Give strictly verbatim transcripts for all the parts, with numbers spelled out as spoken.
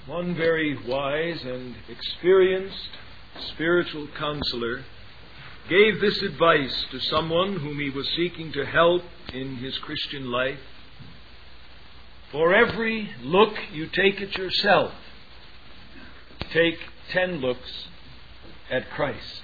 One very wise and experienced spiritual counselor gave this advice to someone whom he was seeking to help in his Christian life. For every look you take at yourself, take ten looks at Christ.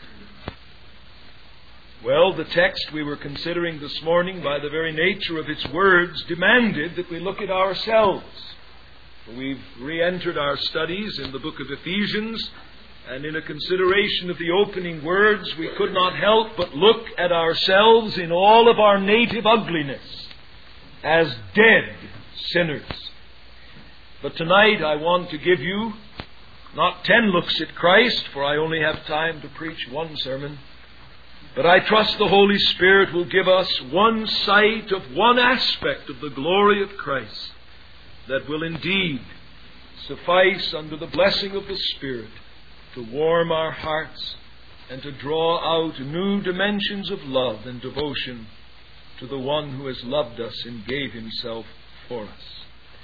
Well, the text we were considering this morning, by the very nature of its words, demanded that we look at ourselves. We've re-entered our studies in the book of Ephesians, and in a consideration of the opening words, we could not help but look at ourselves in all of our native ugliness as dead sinners. But tonight I want to give you not ten looks at Christ, for I only have time to preach one sermon, but I trust the Holy Spirit will give us one sight of one aspect of the glory of Christ that will indeed suffice under the blessing of the Spirit to warm our hearts and to draw out new dimensions of love and devotion to the one who has loved us and gave himself for us.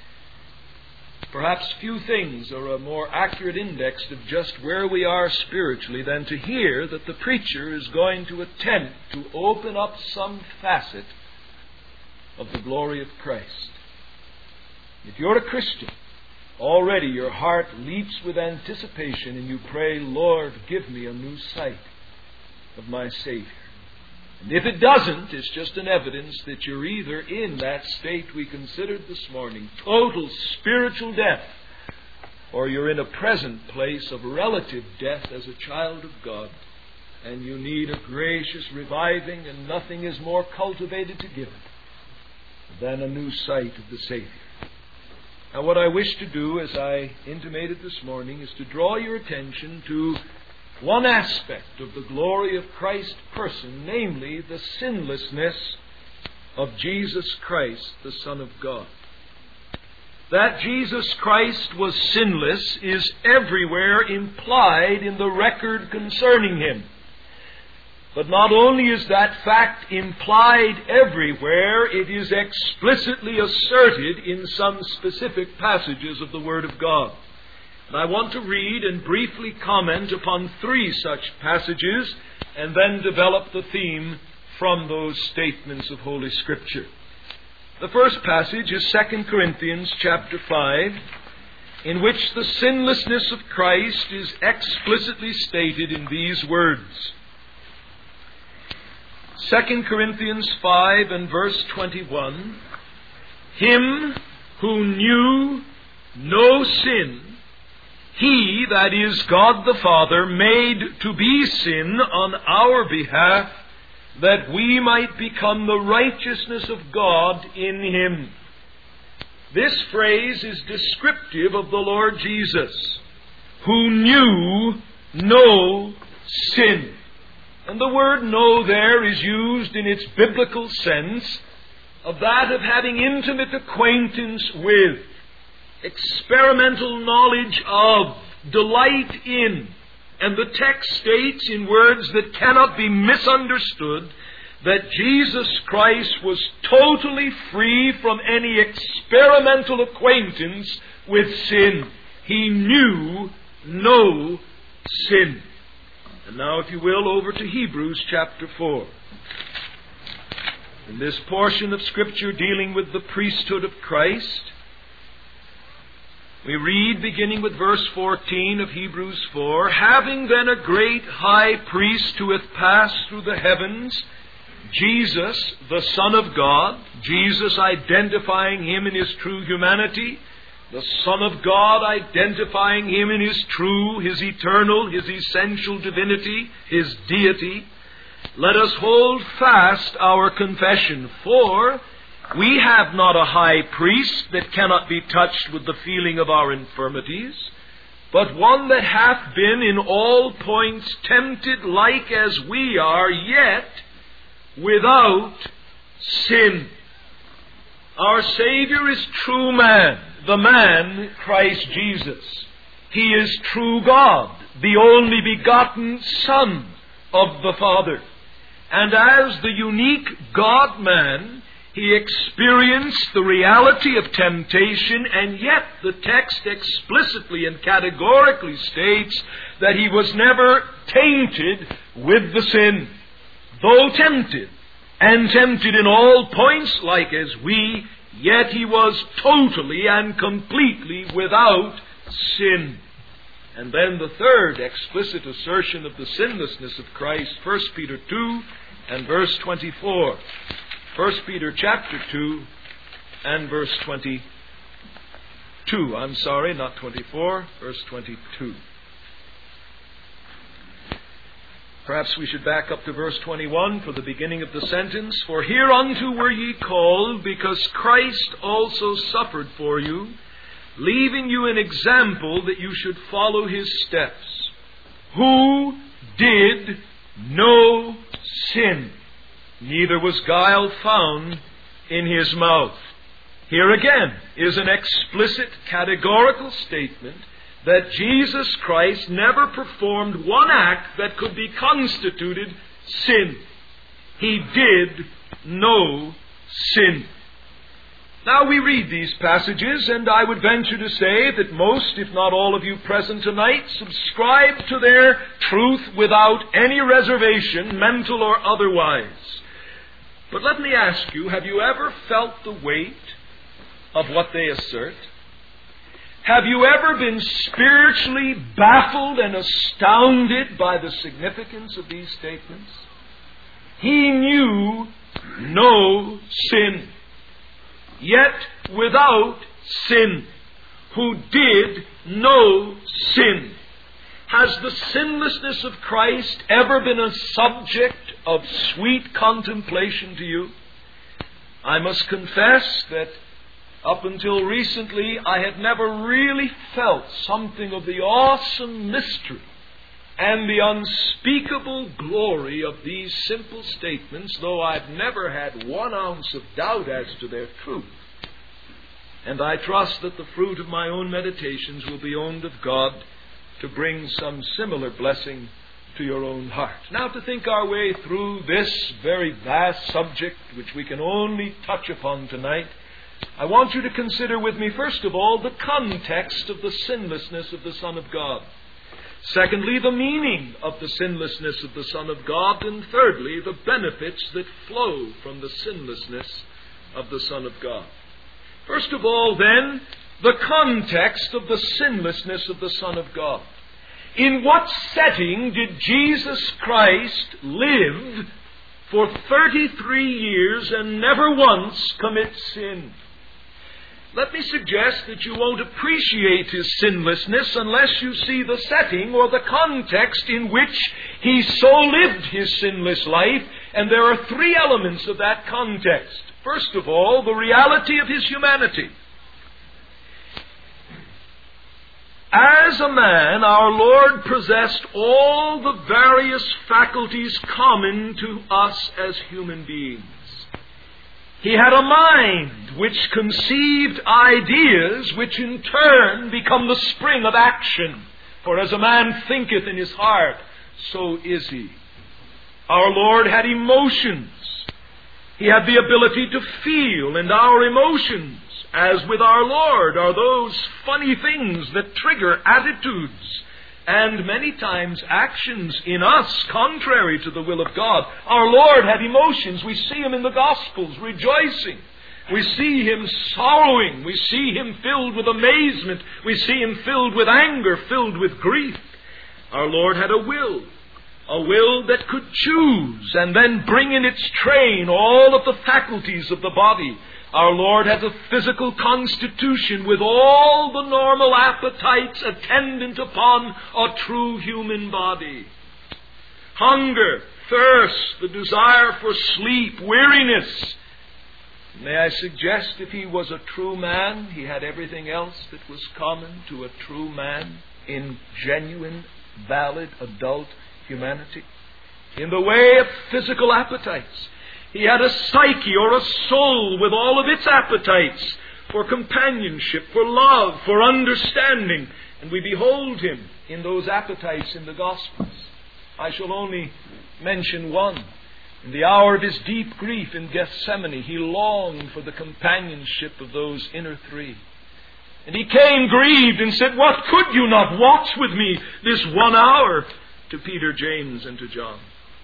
Perhaps few things are a more accurate index of just where we are spiritually than to hear that the preacher is going to attempt to open up some facet of the glory of Christ. If you're a Christian, already your heart leaps with anticipation and you pray, Lord, give me a new sight of my Savior. And if it doesn't, it's just an evidence that you're either in that state we considered this morning, total spiritual death, or you're in a present place of relative death as a child of God, and you need a gracious reviving, and nothing is more cultivated to give it than a new sight of the Savior. Now, what I wish to do, as I intimated this morning, is to draw your attention to one aspect of the glory of Christ's person, namely the sinlessness of Jesus Christ, the Son of God. That Jesus Christ was sinless is everywhere implied in the record concerning Him. But not only is that fact implied everywhere, it is explicitly asserted in some specific passages of the Word of God. And I want to read and briefly comment upon three such passages and then develop the theme from those statements of Holy Scripture. The first passage is Second Corinthians chapter five, in which the sinlessness of Christ is explicitly stated in these words. Second Corinthians five and verse twenty-one, Him who knew no sin, He, that is God the Father, made to be sin on our behalf, that we might become the righteousness of God in Him. This phrase is descriptive of the Lord Jesus, who knew no sin. And the word know there is used in its biblical sense of that of having intimate acquaintance with, experimental knowledge of, delight in. And the text states in words that cannot be misunderstood that Jesus Christ was totally free from any experimental acquaintance with sin. He knew no sin. And now, if you will, over to Hebrews chapter four. In this portion of Scripture dealing with the priesthood of Christ, we read, beginning with verse fourteen of Hebrews four, Having then a great high priest who hath passed through the heavens, Jesus, the Son of God, Jesus identifying Him in His true humanity, the Son of God identifying Him in His true, His eternal, His essential divinity, His deity, let us hold fast our confession, for we have not a high priest that cannot be touched with the feeling of our infirmities, but one that hath been in all points tempted like as we are, yet without sin. Our Savior is true man, the man Christ Jesus. He is true God, the only begotten Son of the Father. And as the unique God-man, He experienced the reality of temptation, and yet the text explicitly and categorically states that he was never tainted with the sin. Though tempted, and tempted in all points like as we, yet he was totally and completely without sin. And then the third explicit assertion of the sinlessness of Christ, First Peter two and verse twenty-four. First Peter chapter two and verse twenty-two. I'm sorry, not twenty-four, verse twenty-two. Perhaps we should back up to verse twenty-one for the beginning of the sentence. For hereunto were ye called, because Christ also suffered for you, leaving you an example that you should follow his steps, who did no sin, neither was guile found in his mouth. Here again is an explicit, categorical statement that Jesus Christ never performed one act that could be constituted sin. He did no sin. Now we read these passages, and I would venture to say that most, if not all of you present tonight, subscribe to their truth without any reservation, mental or otherwise. But let me ask you, have you ever felt the weight of what they assert? Have you ever been spiritually baffled and astounded by the significance of these statements? He knew no sin, yet without sin, who did no sin. Has the sinlessness of Christ ever been a subject of sweet contemplation to you? I must confess that up until recently, I had never really felt something of the awesome mystery and the unspeakable glory of these simple statements, though I've never had one ounce of doubt as to their truth. And I trust that the fruit of my own meditations will be owned of God to bring some similar blessing to your own heart. Now, to think our way through this very vast subject, which we can only touch upon tonight, I want you to consider with me, first of all, the context of the sinlessness of the Son of God. Secondly, the meaning of the sinlessness of the Son of God. And thirdly, the benefits that flow from the sinlessness of the Son of God. First of all, then, the context of the sinlessness of the Son of God. In what setting did Jesus Christ live for thirty-three years and never once commit sin? Let me suggest that you won't appreciate his sinlessness unless you see the setting or the context in which he so lived his sinless life, and there are three elements of that context. First of all, the reality of his humanity. As a man, our Lord possessed all the various faculties common to us as human beings. He had a mind which conceived ideas which in turn become the spring of action. For as a man thinketh in his heart, so is he. Our Lord had emotions. He had the ability to feel, and our emotions, as with our Lord, are those funny things that trigger attitudes and many times actions in us contrary to the will of God. Our Lord had emotions. We see him in the Gospels rejoicing. We see him sorrowing. We see him filled with amazement. We see him filled with anger, filled with grief. Our Lord had a will. A will that could choose and then bring in its train all of the faculties of the body. Our Lord has a physical constitution with all the normal appetites attendant upon a true human body. Hunger, thirst, the desire for sleep, weariness. May I suggest if he was a true man, he had everything else that was common to a true man in genuine, valid, adult humanity. In the way of physical appetites, he had a psyche or a soul with all of its appetites for companionship, for love, for understanding. And we behold him in those appetites in the Gospels. I shall only mention one. In the hour of his deep grief in Gethsemane, he longed for the companionship of those inner three. And he came grieved and said, "What, could you not watch with me this one hour?" to Peter, James, and to John.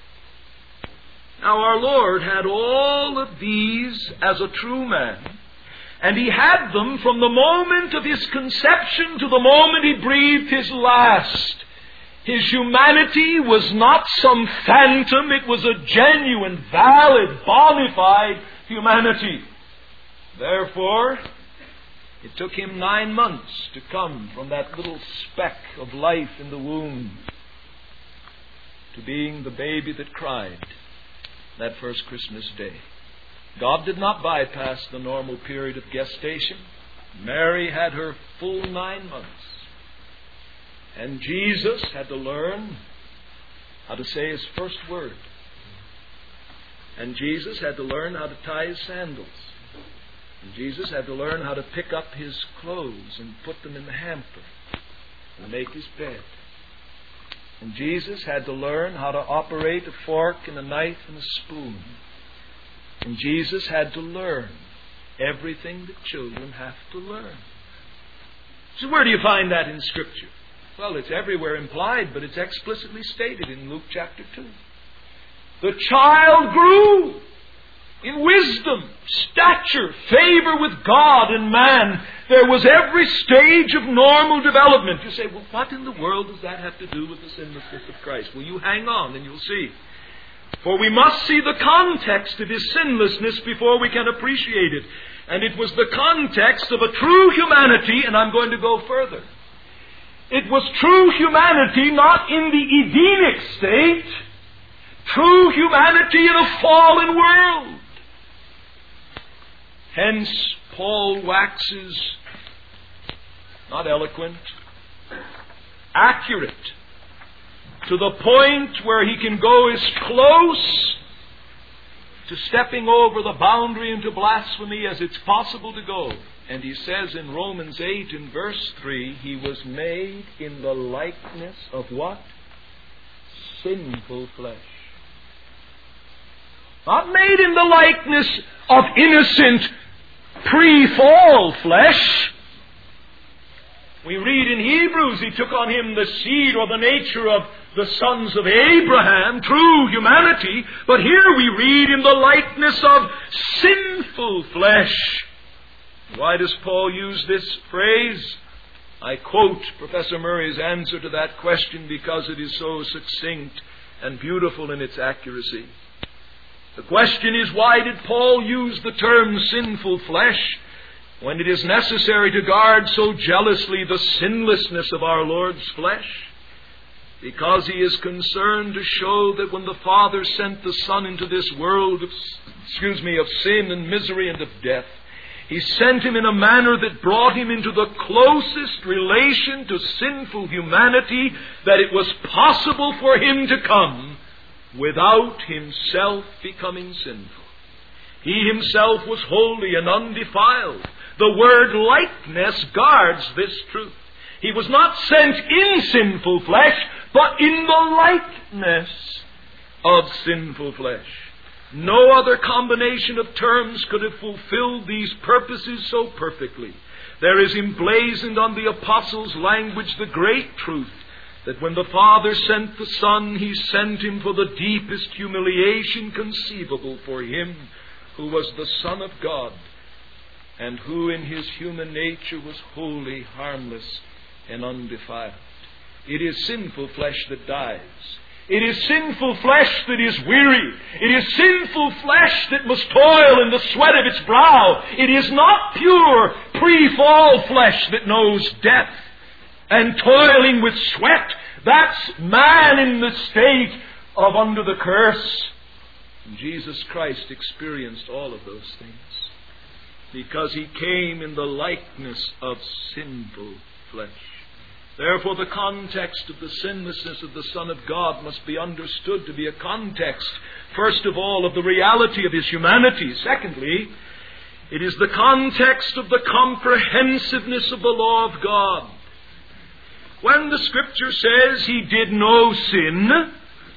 Now our Lord had all of these as a true man, and he had them from the moment of his conception to the moment he breathed his last. His humanity was not some phantom. It was a genuine, valid, bona fide humanity. Therefore, it took him nine months to come from that little speck of life in the womb to being the baby that cried that first Christmas day. God did not bypass the normal period of gestation. Mary had her full nine months. And Jesus had to learn how to say his first word. And Jesus had to learn how to tie his sandals. And Jesus had to learn how to pick up his clothes and put them in the hamper and make his bed. And Jesus had to learn how to operate a fork and a knife and a spoon. And Jesus had to learn everything that children have to learn. So where do you find that in Scripture? Well, it's everywhere implied, but it's explicitly stated in Luke chapter two. The child grew in wisdom, stature, favor with God and man. There was every stage of normal development. You say, well, what in the world does that have to do with the sinlessness of Christ? Well, you hang on and you'll see. For we must see the context of his sinlessness before we can appreciate it. And it was the context of a true humanity, and I'm going to go further. It was true humanity not in the Edenic state, true humanity in a fallen world. Hence, Paul waxes not eloquent, accurate, to the point where he can go as close to stepping over the boundary into blasphemy as it's possible to go. And he says in Romans eight in verse three, he was made in the likeness of what? Sinful flesh. Not made in the likeness of innocent pre-fall flesh. We read in Hebrews, he took on him the seed or the nature of the sons of Abraham, true humanity. But here we read in the likeness of sinful flesh. Why does Paul use this phrase? I quote Professor Murray's answer to that question because it is so succinct and beautiful in its accuracy. The question is, why did Paul use the term sinful flesh when it is necessary to guard so jealously the sinlessness of our Lord's flesh? Because he is concerned to show that when the Father sent the Son into this world of, excuse me, of sin and misery and of death, he sent him in a manner that brought him into the closest relation to sinful humanity that it was possible for him to come without himself becoming sinful. He himself was holy and undefiled. The word likeness guards this truth. He was not sent in sinful flesh, but in the likeness of sinful flesh. No other combination of terms could have fulfilled these purposes so perfectly. There is emblazoned on the apostles' language the great truth that when the Father sent the Son, he sent him for the deepest humiliation conceivable for him who was the Son of God and who in his human nature was holy, harmless, and undefiled. It is sinful flesh that dies. It is sinful flesh that is weary. It is sinful flesh that must toil in the sweat of its brow. It is not pure pre-fall flesh that knows death and toiling with sweat. That's man in the state of under the curse. And Jesus Christ experienced all of those things because he came in the likeness of sinful flesh. Therefore, the context of the sinlessness of the Son of God must be understood to be a context, first of all, of the reality of his humanity. Secondly, it is the context of the comprehensiveness of the law of God. When the Scripture says he did no sin,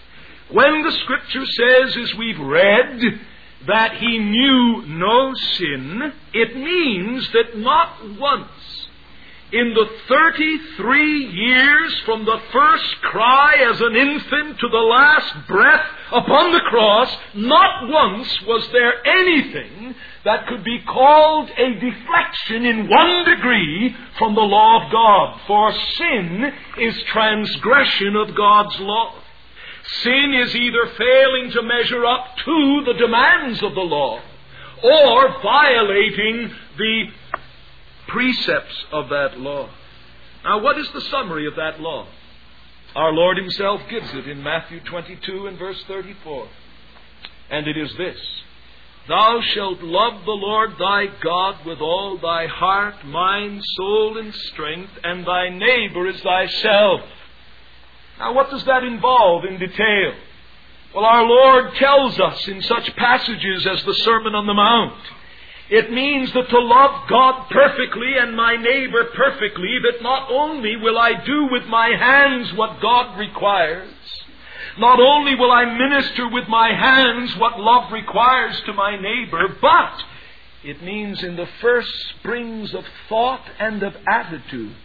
When the Scripture says, as we've read, that he knew no sin, it means that not once in the thirty-three years from the first cry as an infant to the last breath upon the cross, not once was there anything that could be called a deflection in one degree from the law of God. For sin is transgression of God's law. Sin is either failing to measure up to the demands of the law or violating the precepts of that law. Now, what is the summary of that law? Our Lord himself gives it in Matthew twenty-two and verse thirty-four. And it is this: Thou shalt love the Lord thy God with all thy heart, mind, soul, and strength, and thy neighbor as thyself. Now, what does that involve in detail? Well, our Lord tells us in such passages as the Sermon on the Mount. It means that to love God perfectly and my neighbor perfectly, that not only will I do with my hands what God requires, not only will I minister with my hands what love requires to my neighbor, but it means in the first springs of thought and of attitude,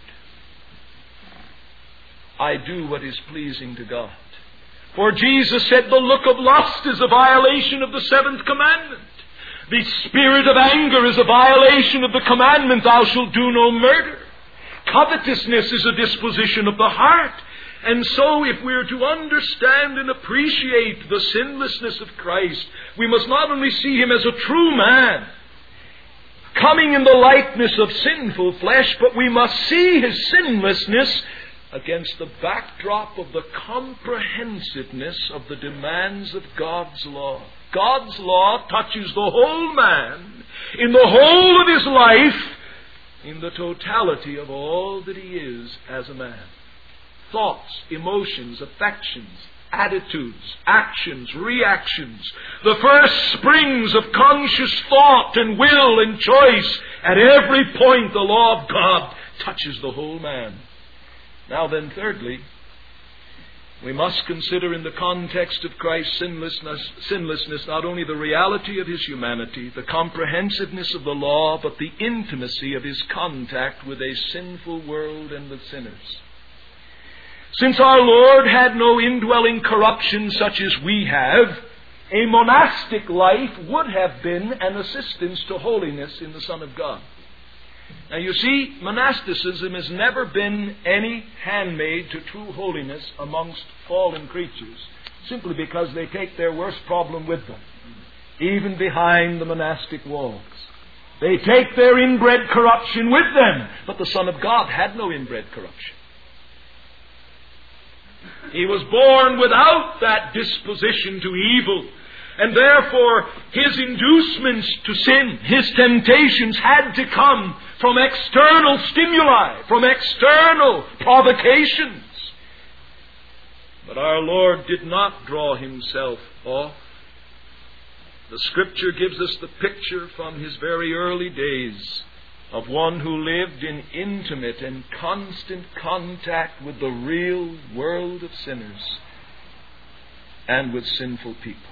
I do what is pleasing to God. For Jesus said the look of lust is a violation of the seventh commandment. The spirit of anger is a violation of the commandment, thou shalt do no murder. Covetousness is a disposition of the heart. And so if we're to understand and appreciate the sinlessness of Christ, we must not only see him as a true man, coming in the likeness of sinful flesh, but we must see his sinlessness against the backdrop of the comprehensiveness of the demands of God's law. God's law touches the whole man in the whole of his life, in the totality of all that he is as a man. Thoughts, emotions, affections, attitudes, actions, reactions, the first springs of conscious thought and will and choice, at every point the law of God touches the whole man. Now then, thirdly, we must consider in the context of Christ's sinlessness, sinlessness not only the reality of his humanity, the comprehensiveness of the law, but the intimacy of his contact with a sinful world and with sinners. Since our Lord had no indwelling corruption such as we have, a monastic life would have been an assistance to holiness in the Son of God. Now you see, monasticism has never been any handmaid to true holiness amongst fallen creatures, simply because they take their worst problem with them, even behind the monastic walls. They take their inbred corruption with them, but the Son of God had no inbred corruption. He was born without that disposition to evil, and therefore his inducements to sin, his temptations had to come from external stimuli, from external provocations. But our Lord did not draw himself off. The Scripture gives us the picture from his very early days of one who lived in intimate and constant contact with the real world of sinners and with sinful people.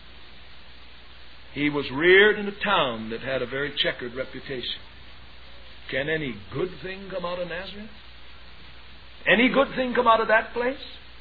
He was reared in a town that had a very checkered reputation. Can any good thing come out of Nazareth? Any good thing come out of that place?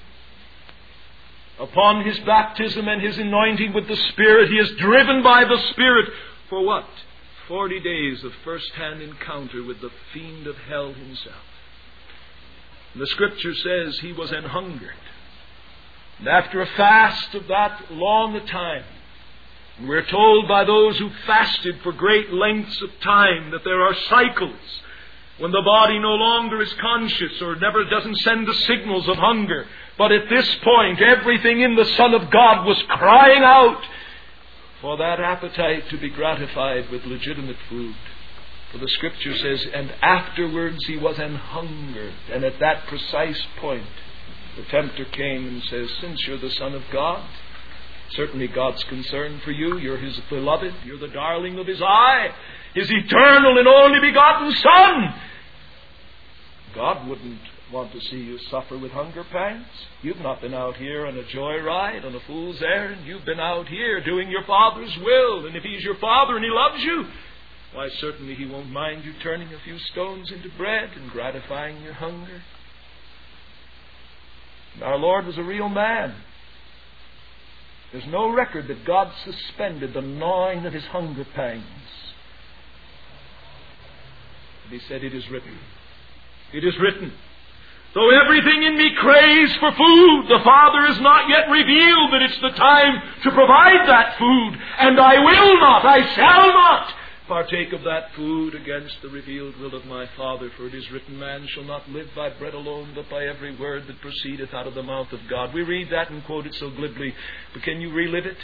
Upon his baptism and his anointing with the Spirit, he is driven by the Spirit for what? Forty days of first-hand encounter with the fiend of hell himself. The Scripture says he was an hungered. And after a fast of that long a time, we're told by those who fasted for great lengths of time that there are cycles when the body no longer is conscious or never doesn't send the signals of hunger. But at this point, everything in the Son of God was crying out for that appetite to be gratified with legitimate food. For the Scripture says, and afterwards he was an hungered. And at that precise point, the tempter came and says, since you're the Son of God, certainly God's concerned for you. You're his beloved. You're the darling of his eye. His eternal and only begotten Son. God wouldn't want to see you suffer with hunger pangs. You've not been out here on a joyride, on a fool's errand. You've been out here doing your Father's will. And if He's your Father and He loves you, why, certainly He won't mind you turning a few stones into bread and gratifying your hunger. And our Lord was a real man. There's no record that God suspended the gnawing of His hunger pangs. But He said, "It is written. It is written. Though everything in me craves for food, the Father has not yet revealed that it's the time to provide that food. And I will not, I shall not partake of that food against the revealed will of my Father. For it is written, man shall not live by bread alone, but by every word that proceedeth out of the mouth of God." We read that and quote it so glibly, but can you relive it?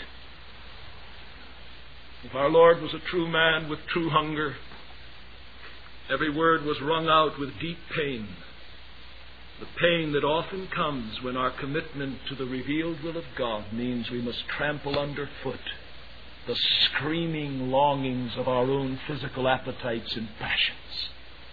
If our Lord was a true man with true hunger, every word was wrung out with deep pain. The pain that often comes when our commitment to the revealed will of God means we must trample underfoot the screaming longings of our own physical appetites and passions.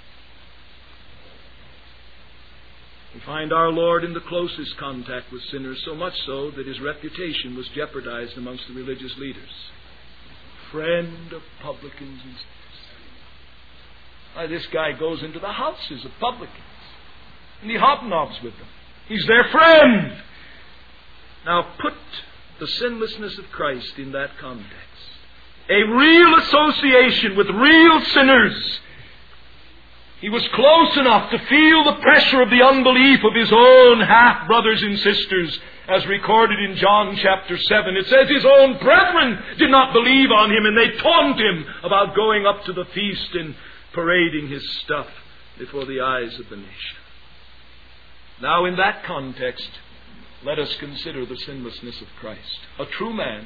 We find our Lord in the closest contact with sinners, so much so that His reputation was jeopardized amongst the religious leaders. Friend of publicans and sinners. Why, this guy goes into the houses of publicans and he hobnobs with them. He's their friend. Now put the sinlessness of Christ in that context. A real association with real sinners. He was close enough to feel the pressure of the unbelief of his own half-brothers and sisters, as recorded in John chapter seven. It says his own brethren did not believe on him, and they taunted him about going up to the feast and parading his stuff before the eyes of the nation. Now, in that context, let us consider the sinlessness of Christ. A true man,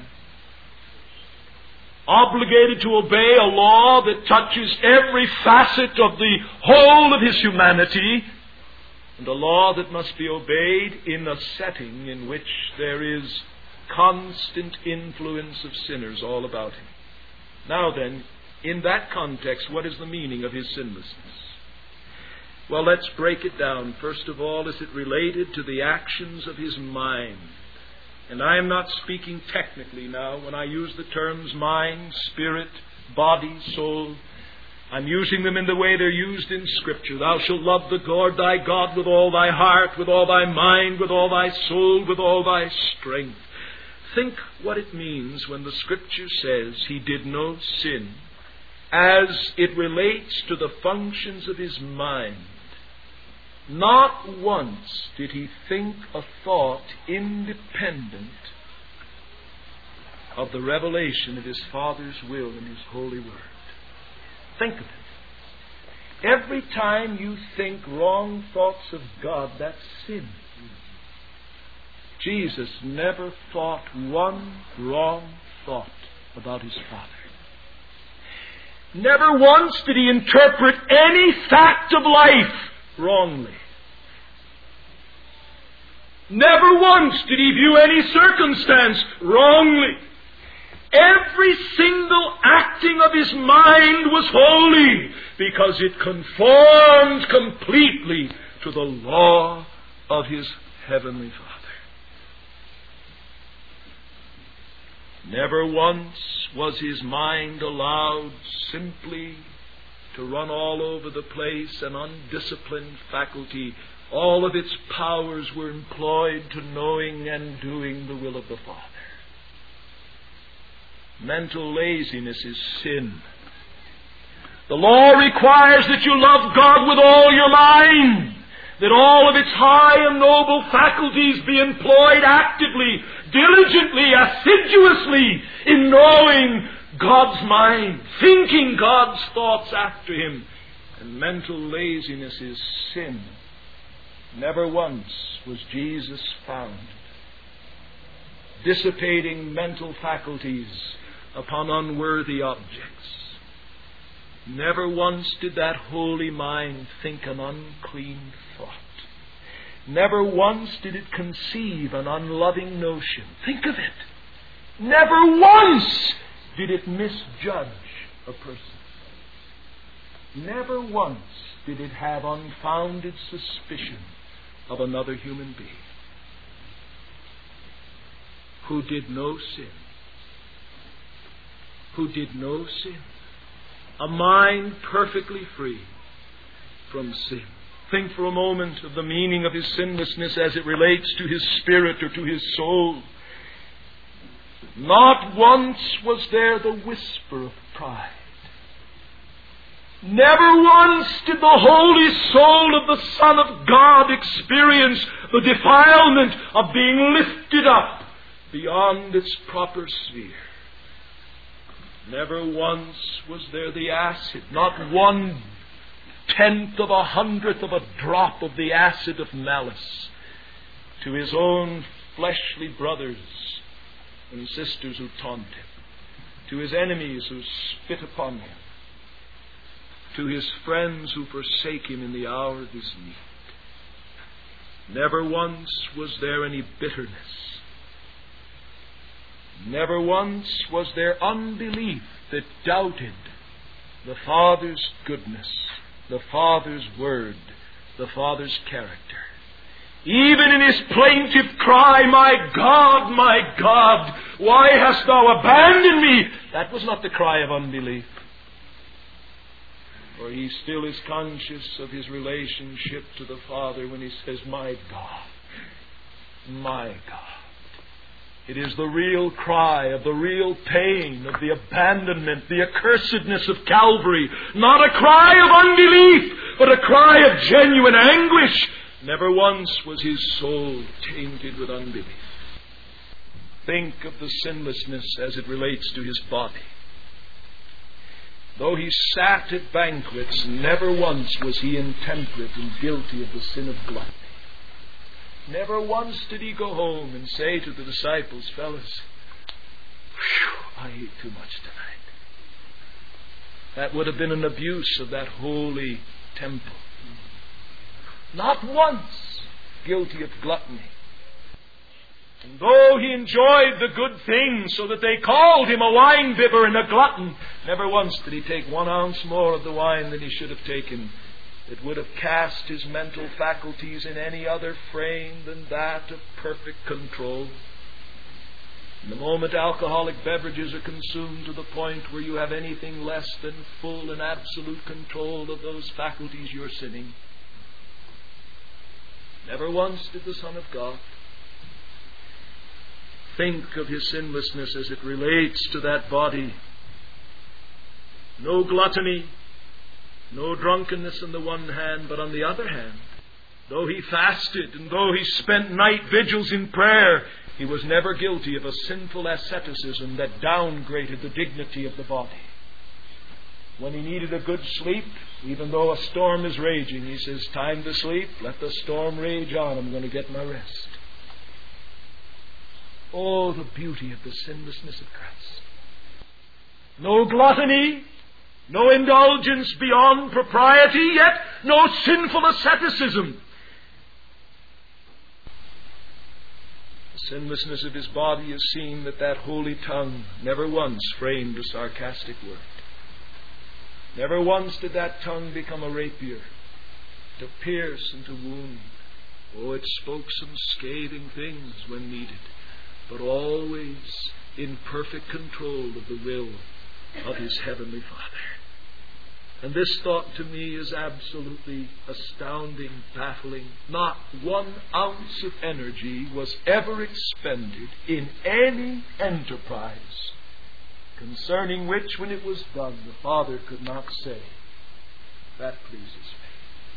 obligated to obey a law that touches every facet of the whole of his humanity, and a law that must be obeyed in a setting in which there is constant influence of sinners all about him. Now then, in that context, what is the meaning of his sinlessness? Well, let's break it down. First of all, is it related to the actions of his mind? And I am not speaking technically now. When I use the terms mind, spirit, body, soul, I'm using them in the way they're used in Scripture. Thou shalt love the Lord thy God with all thy heart, with all thy mind, with all thy soul, with all thy strength. Think what it means when the Scripture says he did no sin, as it relates to the functions of his mind. Not once did he think a thought independent of the revelation of his Father's will in his holy word. Think of it. Every time you think wrong thoughts of God, that's sin. Jesus never thought one wrong thought about his Father. Never once did he interpret any fact of life wrongly. Never once did he view any circumstance wrongly. Every single acting of his mind was holy because it conformed completely to the law of his heavenly Father. Never once was his mind allowed simply to run all over the place, an undisciplined faculty. All of its powers were employed to knowing and doing the will of the Father. Mental laziness is sin. The law requires that you love God with all your mind, that all of its high and noble faculties be employed actively, diligently, assiduously in knowing God's mind, thinking God's thoughts after Him. And mental laziness is sin. Never once was Jesus found dissipating mental faculties upon unworthy objects. Never once did that holy mind think an unclean thought. Never once did it conceive an unloving notion. Think of it. Never once did it misjudge a person. never once did it have unfounded suspicion of another human being who did no sin. Who did no sin. A mind perfectly free from sin. Think for a moment of the meaning of his sinlessness as it relates to his spirit or to his soul. Not once was there the whisper of pride. Never once did the holy soul of the Son of God experience the defilement of being lifted up beyond its proper sphere. Never once was there the acid, not one tenth of a hundredth of a drop of the acid of malice to his own fleshly brothers and sisters who taunt him, to his enemies who spit upon him, to his friends who forsake him in the hour of his need. Never once was there any bitterness. Never once was there unbelief that doubted the Father's goodness, the Father's word, the Father's character. Even in his plaintive cry, "My God, my God, why hast thou abandoned me?" that was not the cry of unbelief. For he still is conscious of his relationship to the Father when he says, "My God, my God." It is the real cry of the real pain of the abandonment, the accursedness of Calvary. Not a cry of unbelief, but a cry of genuine anguish. Never once was his soul tainted with unbelief. Think of the sinlessness as it relates to his body. Though he sat at banquets, never once was he intemperate and guilty of the sin of gluttony. Never once did he go home and say to the disciples, "Fellas, whew, I ate too much tonight." That would have been an abuse of that holy temple. Not once guilty of gluttony. And though he enjoyed the good things so that they called him a wine-bibber and a glutton, never once did he take one ounce more of the wine than he should have taken. It would have cast his mental faculties in any other frame than that of perfect control. And the moment alcoholic beverages are consumed to the point where you have anything less than full and absolute control of those faculties, you're sinning. Never once did the Son of God think of his sinlessness as it relates to that body. No gluttony, no drunkenness on the one hand, but on the other hand, though he fasted and though he spent night vigils in prayer, he was never guilty of a sinful asceticism that downgraded the dignity of the body. When he needed a good sleep, even though a storm is raging, he says, "Time to sleep, let the storm rage on, I'm going to get my rest." Oh, the beauty of the sinlessness of Christ. No gluttony, no indulgence beyond propriety, yet no sinful asceticism. The sinlessness of his body is seen that that holy tongue never once framed a sarcastic word. Never once did that tongue become a rapier to pierce and to wound. Oh, it spoke some scathing things when needed, but always in perfect control of the will of his heavenly Father. And this thought to me is absolutely astounding, baffling. Not one ounce of energy was ever expended in any enterprise concerning which, when it was done, the Father could not say, "That pleases me."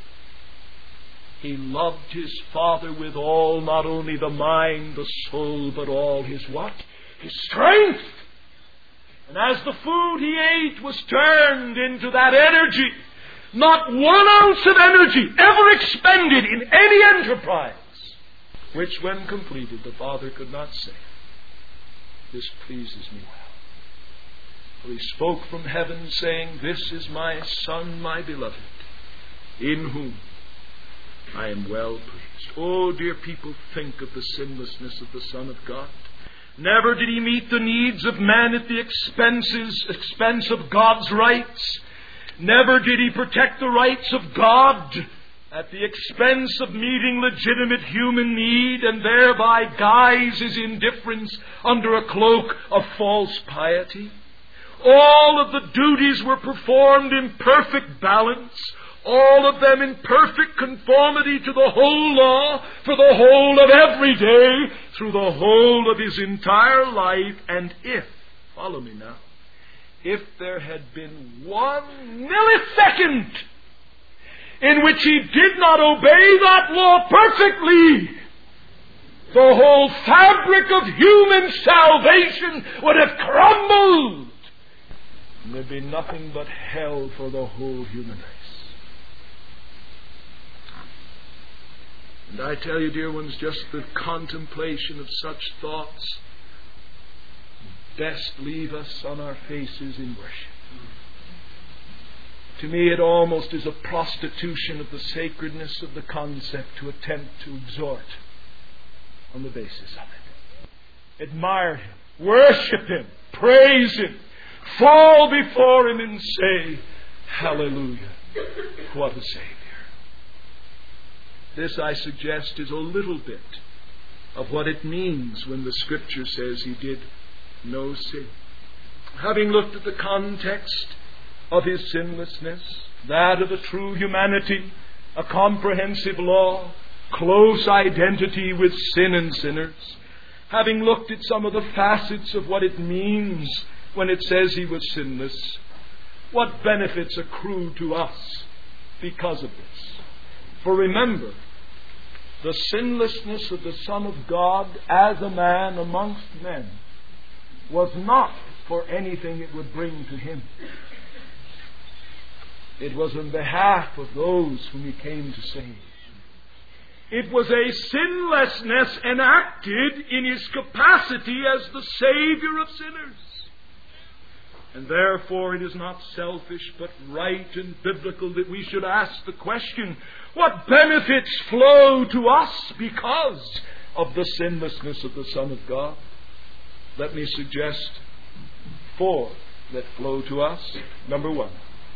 He loved his Father with all, not only the mind, the soul, but all his what? His strength. And as the food he ate was turned into that energy, not one ounce of energy ever expended in any enterprise, which when completed the Father could not say, "This pleases me well." For he spoke from heaven saying, "This is my Son, my beloved, in whom I am well pleased." Oh, dear people, think of the sinlessness of the Son of God. Never did he meet the needs of man at the expenses, expense of God's rights. Never did he protect the rights of God at the expense of meeting legitimate human need and thereby guise his indifference under a cloak of false piety. All of the duties were performed in perfect balance, all of them in perfect conformity to the whole law for the whole of every day through the whole of his entire life. And if, follow me now, if there had been one millisecond in which he did not obey that law perfectly, the whole fabric of human salvation would have crumbled. And there'd be nothing but hell for the whole human race. And I tell you, dear ones, just the contemplation of such thoughts best leave us on our faces in worship. To me, it almost is a prostitution of the sacredness of the concept to attempt to exhort on the basis of it. Admire Him, worship Him, praise Him, fall before Him and say, Hallelujah, what a Savior. This, I suggest, is a little bit of what it means when the Scripture says He did no sin. Having looked at the context of His sinlessness, that of a true humanity, a comprehensive law, close identity with sin and sinners, having looked at some of the facets of what it means when it says He was sinless, what benefits accrue to us because of this? For remember, the sinlessness of the Son of God as a man amongst men was not for anything it would bring to Him. It was on behalf of those whom He came to save. It was a sinlessness enacted in His capacity as the Savior of sinners. And therefore it is not selfish but right and biblical that we should ask the question, what benefits flow to us because of the sinlessness of the Son of God? Let me suggest four that flow to us. Number one,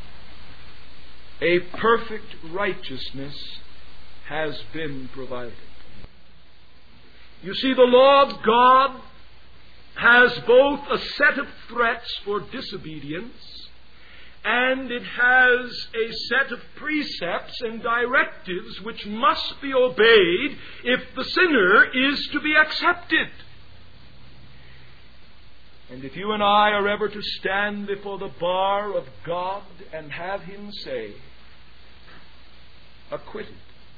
a perfect righteousness has been provided. You see, the law of God has both a set of threats for disobedience, and it has a set of precepts and directives which must be obeyed if the sinner is to be accepted. And if you and I are ever to stand before the bar of God and have Him say, acquitted,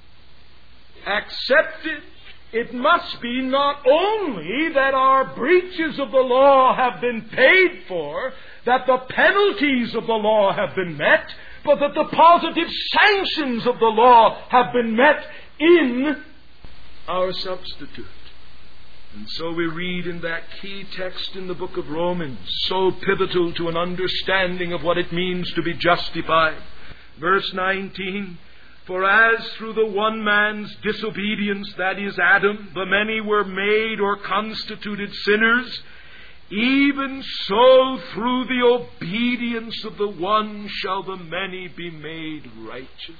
accepted, it must be not only that our breaches of the law have been paid for, that the penalties of the law have been met, but that the positive sanctions of the law have been met in our substitute. And so we read in that key text in the book of Romans, so pivotal to an understanding of what it means to be justified. Verse nineteen, for as through the one man's disobedience, that is Adam, the many were made or constituted sinners, even so through the obedience of the one shall the many be made righteous.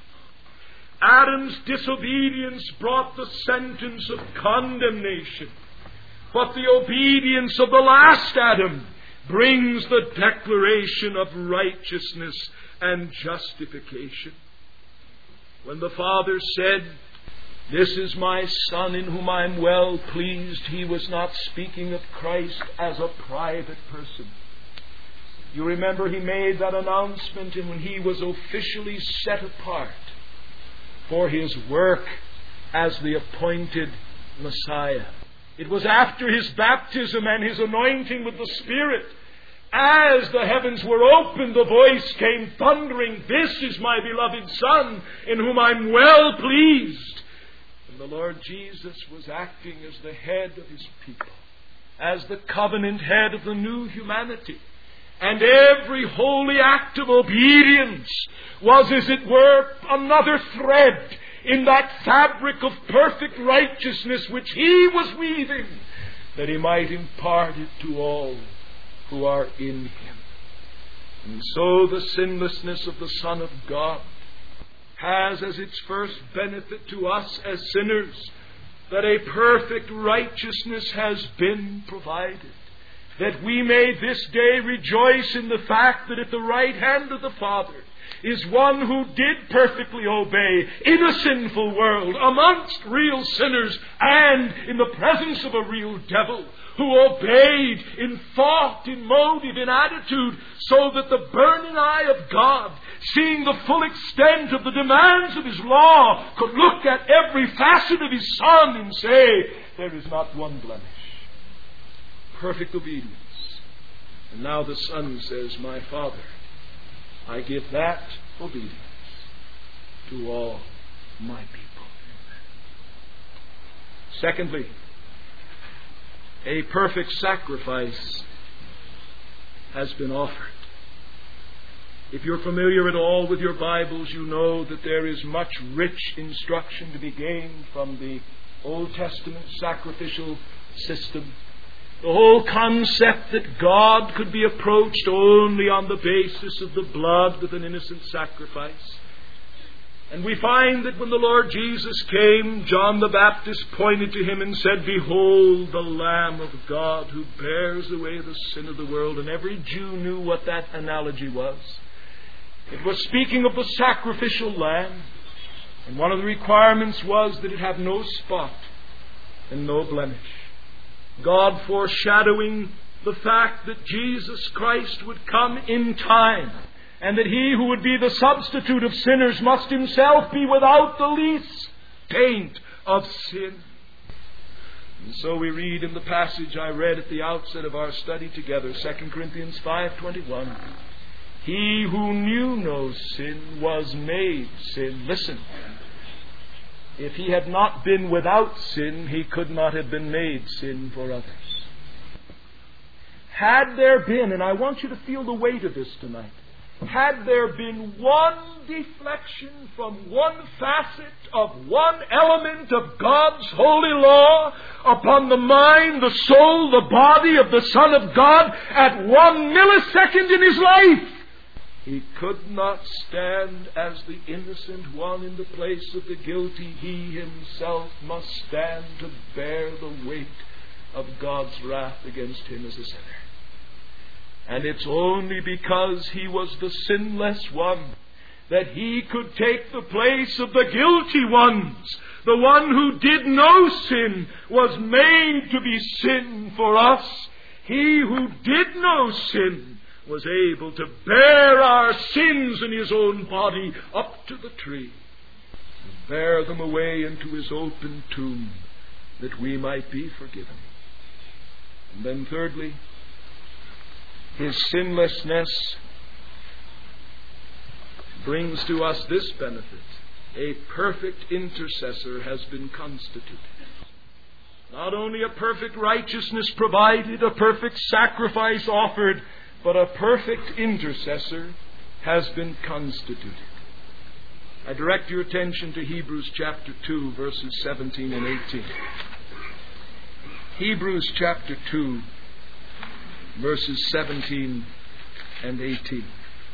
Adam's disobedience brought the sentence of condemnation, but the obedience of the last Adam brings the declaration of righteousness and justification. When the Father said, "This is my Son in whom I am well pleased," He was not speaking of Christ as a private person. You remember He made that announcement and when He was officially set apart for His work as the appointed Messiah. It was after His baptism and His anointing with the Spirit. As the heavens were opened, the voice came thundering, "This is my beloved Son, in whom I'm well pleased." And the Lord Jesus was acting as the head of His people, as the covenant head of the new humanity. And every holy act of obedience was, as it were, another thread in that fabric of perfect righteousness which He was weaving, that He might impart it to all who are in Him. And so the sinlessness of the Son of God has as its first benefit to us as sinners that a perfect righteousness has been provided, that we may this day rejoice in the fact that at the right hand of the Father is one who did perfectly obey in a sinful world, amongst real sinners, and in the presence of a real devil, who obeyed in thought, in motive, in attitude, so that the burning eye of God, seeing the full extent of the demands of His law, could look at every facet of His Son and say, there is not one blemish. Perfect obedience. And now the Son says, my Father, I give that obedience to all my people. Secondly, a perfect sacrifice has been offered. If you're familiar at all with your Bibles, you know that there is much rich instruction to be gained from the Old Testament sacrificial system. The whole concept that God could be approached only on the basis of the blood of an innocent sacrifice. And we find that when the Lord Jesus came, John the Baptist pointed to Him and said, behold the Lamb of God who bears away the sin of the world. And every Jew knew what that analogy was. It was speaking of the sacrificial lamb. And one of the requirements was that it have no spot and no blemish. God foreshadowing the fact that Jesus Christ would come in time, and that He who would be the substitute of sinners must Himself be without the least taint of sin. And so we read in the passage I read at the outset of our study together, Second Corinthians five twenty-one, He who knew no sin was made sin. Listen. If He had not been without sin, He could not have been made sin for others. Had there been, and I want you to feel the weight of this tonight, had there been one deflection from one facet of one element of God's holy law upon the mind, the soul, the body of the Son of God at one millisecond in His life, He could not stand as the innocent one in the place of the guilty. He Himself must stand to bear the weight of God's wrath against him as a sinner. And it's only because He was the sinless one that He could take the place of the guilty ones. The one who did no sin was made to be sin for us. He who did no sin was able to bear our sins in His own body up to the tree, and bear them away into His open tomb, that we might be forgiven. And then thirdly, His sinlessness brings to us this benefit. A perfect intercessor has been constituted. Not only a perfect righteousness provided, a perfect sacrifice offered, but a perfect intercessor has been constituted. I direct your attention to Hebrews chapter two, verses seventeen and eighteen. Hebrews chapter two, verses seventeen and eighteen.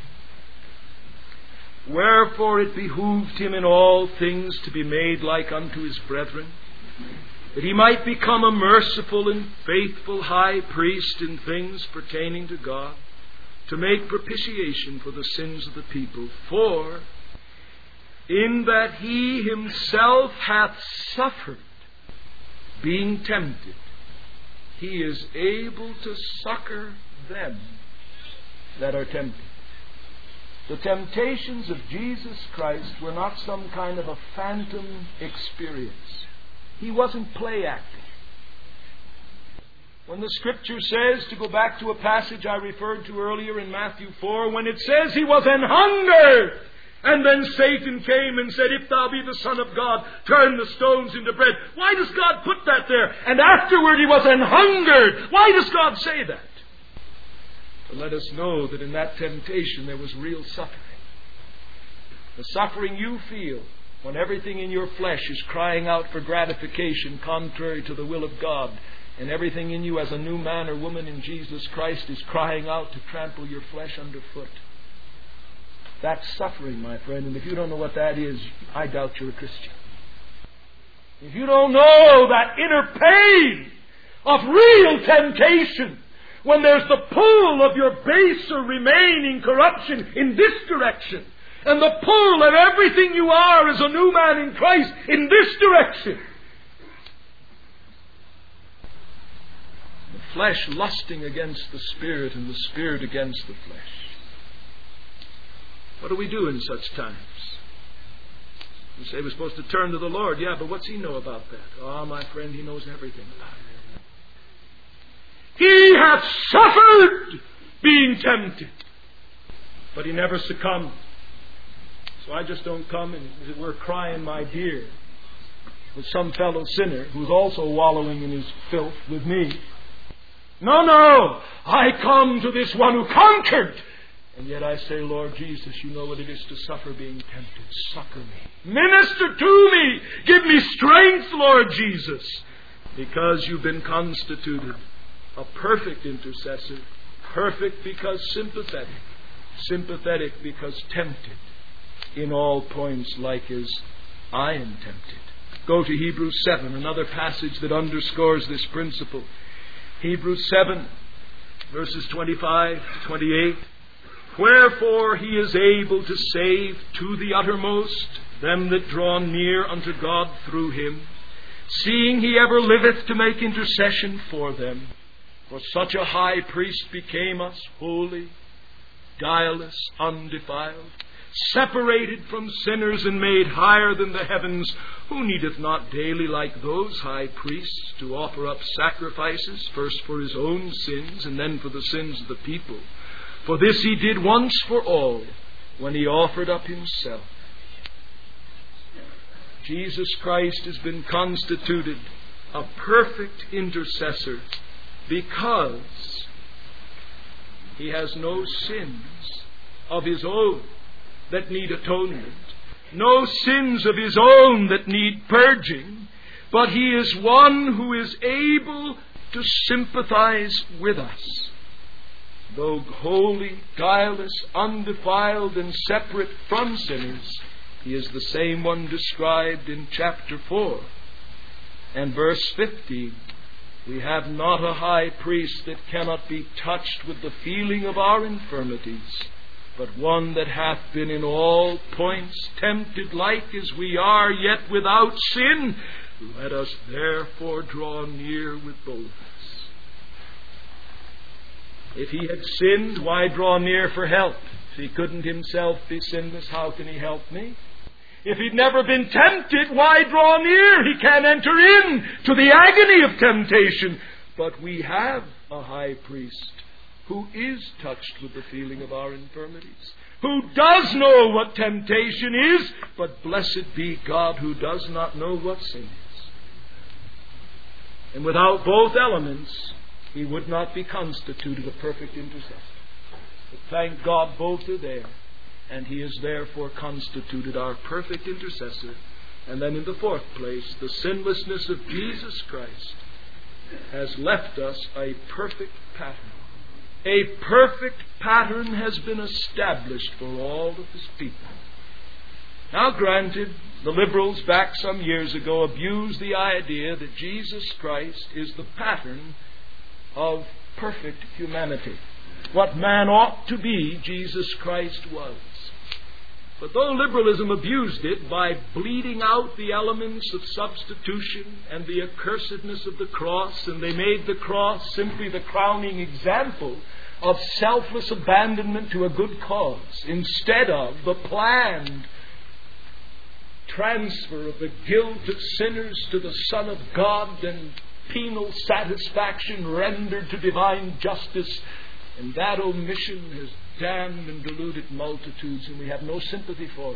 Wherefore it behooved Him in all things to be made like unto His brethren, that He might become a merciful and faithful high priest in things pertaining to God, to make propitiation for the sins of the people. For in that He Himself hath suffered, being tempted, He is able to succor them that are tempted. The temptations of Jesus Christ were not some kind of a phantom experience. He wasn't play acting. When the Scripture says, to go back to a passage I referred to earlier in Matthew four, when it says He was an hungered, and then Satan came and said, if thou be the Son of God, turn the stones into bread. Why does God put that there? And afterward He was an hungered. Why does God say that? To let us know that in that temptation there was real suffering. The suffering you feel when everything in your flesh is crying out for gratification contrary to the will of God And everything in you as a new man or woman in Jesus Christ is crying out to trample your flesh underfoot. That's suffering, my friend. And if you don't know what that is, I doubt you're a Christian. If you don't know that inner pain of real temptation, when there's the pull of your baser remaining corruption in this direction, and the pull of everything you are as a new man in Christ in this direction, the flesh lusting against the Spirit and the Spirit against the flesh. What do we do in such times? You say we're supposed to turn to the Lord. Yeah, but what's He know about that? Oh, my friend, He knows everything about it. He hath suffered being tempted, but He never succumbed. So I just don't come and, as it were, cry in my beer with some fellow sinner who's also wallowing in his filth with me. No, no, I come to this one who conquered. And yet I say, Lord Jesus, you know what it is to suffer being tempted. Succor me. Minister to me. Give me strength, Lord Jesus. Because you've been constituted a perfect intercessor. Perfect because sympathetic. Sympathetic because tempted. In all points like as I am tempted. Go to Hebrews seven, another passage that underscores this principle. Hebrews seven, verses twenty-five to twenty-eight. Wherefore He is able to save to the uttermost them that draw near unto God through Him, seeing He ever liveth to make intercession for them. For such a high priest became us, holy, guileless, undefiled, separated from sinners and made higher than the heavens, who needeth not daily like those high priests to offer up sacrifices, first for His own sins and then for the sins of the people. For this He did once for all, when He offered up Himself. Jesus Christ has been constituted a perfect intercessor because He has no sins of His own that need atonement, no sins of His own that need purging, but He is one who is able to sympathize with us. Though holy, guileless, undefiled, and separate from sinners, He is the same one described in chapter four and verse fifteen. We have not a high priest that cannot be touched with the feeling of our infirmities, but one that hath been in all points tempted like as we are, yet without sin. Let us therefore draw near with boldness. If He had sinned, why draw near for help? If He couldn't Himself be sinless, how can He help me? If He'd never been tempted, why draw near? He can't enter in to the agony of temptation. But we have a high priest who is touched with the feeling of our infirmities, who does know what temptation is, but blessed be God who does not know what sin is. And without both elements, He would not be constituted a perfect intercessor. But thank God both are there, and He is therefore constituted our perfect intercessor. And then in the fourth place, the sinlessness of Jesus Christ has left us a perfect pattern. A perfect pattern has been established for all of His people. Now granted, the liberals back some years ago abused the idea that Jesus Christ is the pattern of perfect humanity. What man ought to be, Jesus Christ was. But though liberalism abused it by bleeding out the elements of substitution and the accursedness of the cross, and they made the cross simply the crowning example of selfless abandonment to a good cause, instead of the planned transfer of the guilt of sinners to the Son of God and penal satisfaction rendered to divine justice. And that omission has damned and deluded multitudes, and we have no sympathy for it.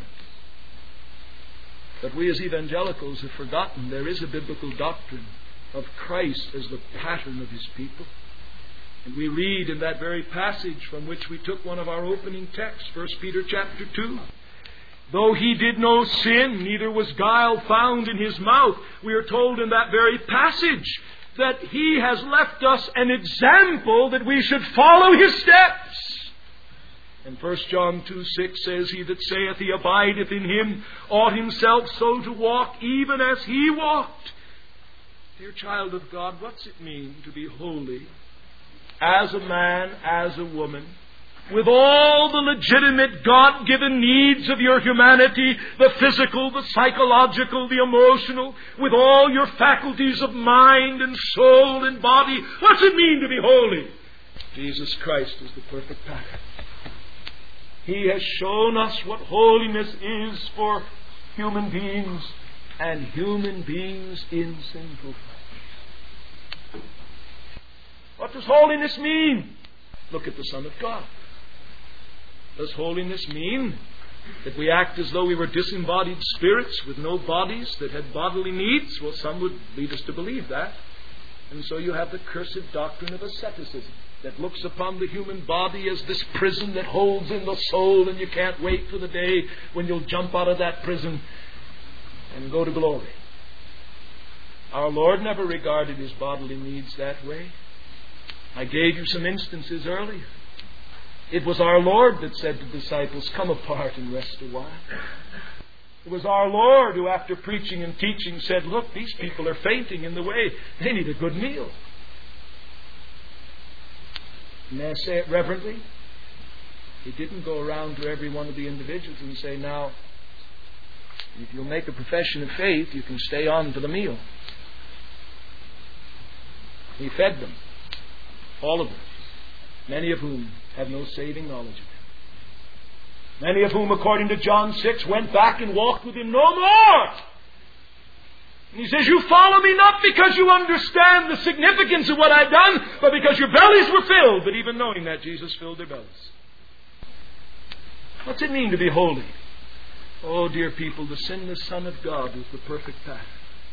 But we as evangelicals have forgotten there is a biblical doctrine of Christ as the pattern of His people. And we read in that very passage from which we took one of our opening texts, First Peter chapter two. Though He did no sin, neither was guile found in His mouth. We are told in that very passage that He has left us an example that we should follow His steps. And First John two six says, He that saith he abideth in Him ought himself so to walk, even as He walked. Dear child of God, what's it mean to be holy as a man, as a woman, with all the legitimate God-given needs of your humanity, the physical, the psychological, the emotional, with all your faculties of mind and soul and body? What's it mean to be holy? Jesus Christ is the perfect pattern. He has shown us what holiness is for human beings and human beings in sinful flesh. What does holiness mean? Look at the Son of God. Does holiness mean that we act as though we were disembodied spirits with no bodies that had bodily needs? Well, some would lead us to believe that. And so you have the cursed doctrine of asceticism that looks upon the human body as this prison that holds in the soul, and you can't wait for the day when you'll jump out of that prison and go to glory. Our Lord never regarded His bodily needs that way. I gave you some instances earlier. It was our Lord that said to the disciples, come apart and rest a while. It was our Lord who, after preaching and teaching, said, look, these people are fainting in the way. They need a good meal. May I say it reverently? He didn't go around to every one of the individuals and say, now, if you'll make a profession of faith, you can stay on for the meal. He fed them. All of them. Many of whom had no saving knowledge of Him. Many of whom, according to John six, went back and walked with Him no more. And He says, you follow me not because you understand the significance of what I've done, but because your bellies were filled. But even knowing that, Jesus filled their bellies. What's it mean to be holy? Oh, dear people, the sinless Son of God is the perfect pattern.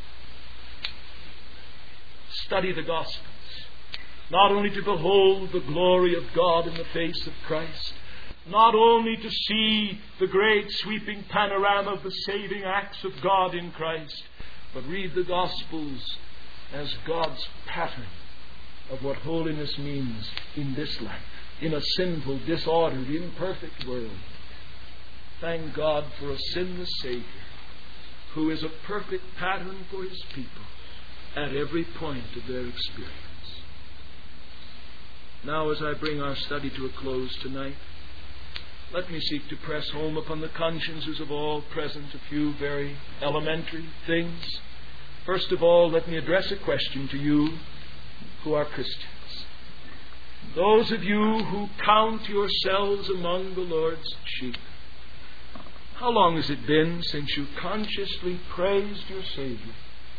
Study the Gospels. Not only to behold the glory of God in the face of Christ, not only to see the great sweeping panorama of the saving acts of God in Christ, but read the Gospels as God's pattern of what holiness means in this life, in a sinful, disordered, imperfect world. Thank God for a sinless Savior who is a perfect pattern for His people at every point of their experience. Now, as I bring our study to a close tonight, let me seek to press home upon the consciences of all present a few very elementary things. First of all, let me address a question to you who are Christians. Those of you who count yourselves among the Lord's sheep. How long has it been since you consciously praised your Savior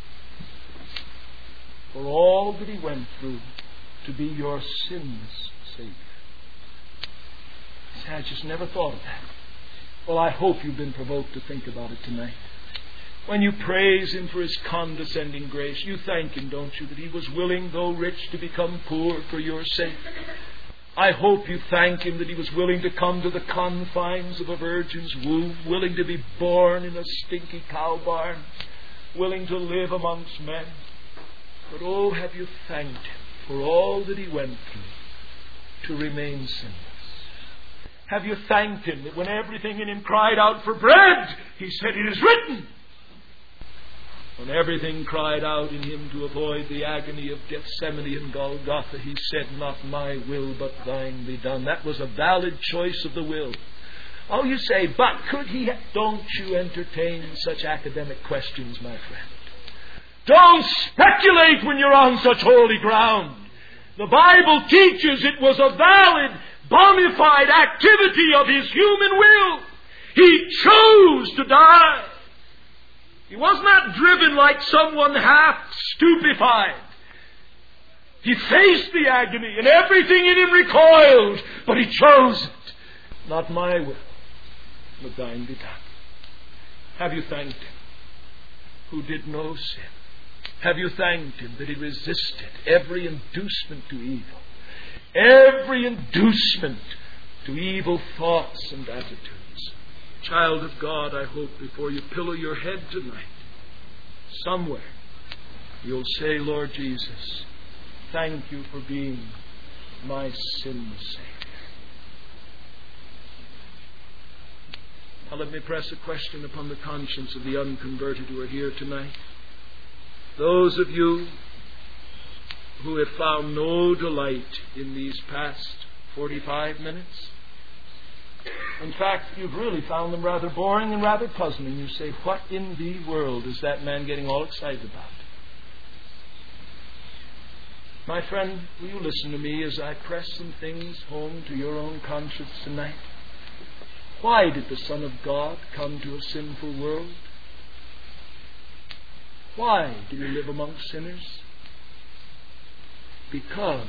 for all that He went through to be your sinless Savior? See, I just never thought of that. Well, I hope you've been provoked to think about it tonight. When you praise Him for His condescending grace, you thank Him, don't you, that He was willing, though rich, to become poor for your sake. I hope you thank Him that He was willing to come to the confines of a virgin's womb, willing to be born in a stinky cow barn, willing to live amongst men. But oh, have you thanked Him for all that He went through to remain sinless? Have you thanked Him that when everything in Him cried out for bread, He said, it is written? When everything cried out in Him to avoid the agony of Gethsemane and Golgotha, He said, not my will but Thine be done. That was a valid choice of the will. Oh, you say, but could He have... Don't you entertain such academic questions, my friend. Don't speculate when you're on such holy ground. The Bible teaches it was a valid, bona fide activity of His human will. He chose to die. He was not driven like someone half stupefied. He faced the agony and everything in Him recoiled, but He chose it. Not my will, but Thine be done. Have you thanked Him who did no sin? Have you thanked Him that He resisted every inducement to evil? Every inducement to evil thoughts and attitudes. Child of God, I hope before you pillow your head tonight, somewhere you'll say, Lord Jesus, thank you for being my sinless Savior. Now let me press a question upon the conscience of the unconverted who are here tonight. Those of you who have found no delight in these past forty-five minutes, in fact, you've really found them rather boring and rather puzzling. You say, what in the world is that man getting all excited about? My friend, will you listen to me as I press some things home to your own conscience tonight? Why did the Son of God come to a sinful world? Why did He live among sinners? Because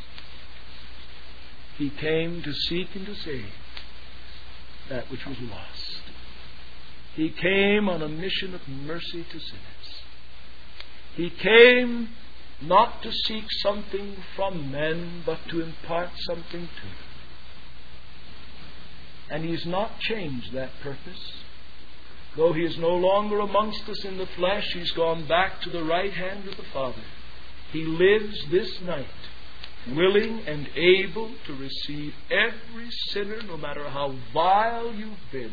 He came to seek and to save that which was lost. He came on a mission of mercy to sinners. He came not to seek something from men, but to impart something to them. And He's not changed that purpose. Though He is no longer amongst us in the flesh, He's gone back to the right hand of the Father. He lives this night, willing and able to receive every sinner, no matter how vile you've been,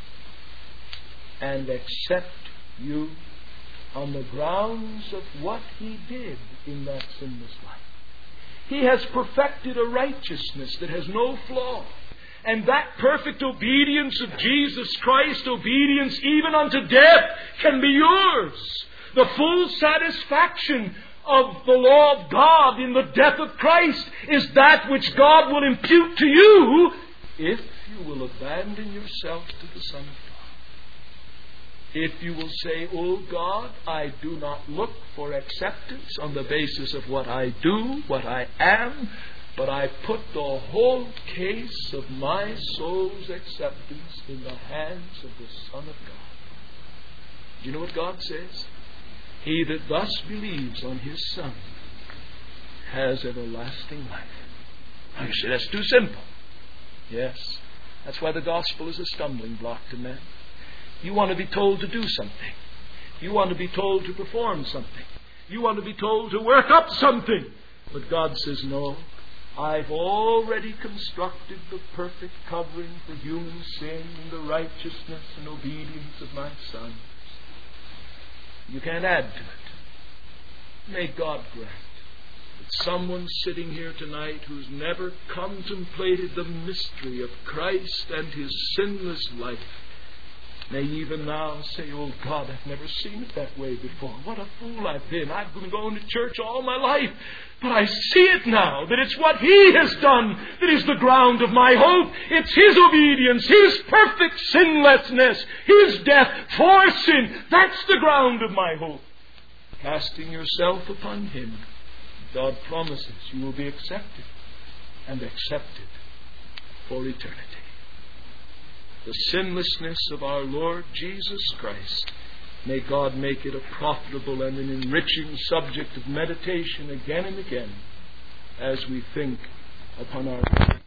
and accept you on the grounds of what He did in that sinless life. He has perfected a righteousness that has no flaw. And that perfect obedience of Jesus Christ, obedience even unto death, can be yours. The full satisfaction of the law of God in the death of Christ is that which God will impute to you if you will abandon yourself to the Son of God. If you will say, "Oh God, I do not look for acceptance on the basis of what I do, what I am, but I put the whole case of my soul's acceptance in the hands of the Son of God." Do you know what God says? He that thus believes on His Son has everlasting life. I say that's too simple. Yes, that's why the gospel is a stumbling block to men. You want to be told to do something. You want to be told to perform something. You want to be told to work up something. But God says, no. I've already constructed the perfect covering for human sin in the righteousness and obedience of my Son. You can't add to it. May God grant that someone sitting here tonight who's never contemplated the mystery of Christ and His sinless life may even now say, "Oh God, I've never seen it that way before. What a fool I've been. I've been going to church all my life. But I see it now, that it's what He has done that is the ground of my hope. It's His obedience, His perfect sinlessness, His death for sin. That's the ground of my hope." Casting yourself upon Him, God promises you will be accepted, and accepted for eternity. The sinlessness of our Lord Jesus Christ, may God make it a profitable and an enriching subject of meditation again and again as we think upon our